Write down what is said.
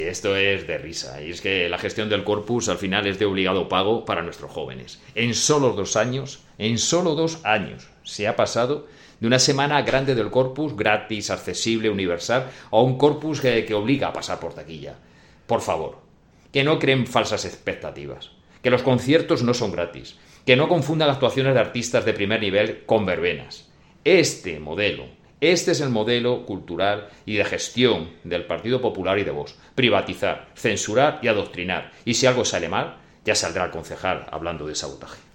Esto es de risa, y es que la gestión del Corpus al final es de obligado pago para nuestros jóvenes. En solo 2 años, se ha pasado de una semana grande del Corpus, gratis, accesible, universal, a un Corpus que obliga a pasar por taquilla. Por favor, que no creen falsas expectativas, que los conciertos no son gratis, que no confundan actuaciones de artistas de primer nivel con verbenas. Este es el modelo cultural y de gestión del Partido Popular y de Vox. Privatizar, censurar y adoctrinar. Y si algo sale mal, ya saldrá el concejal hablando de sabotaje.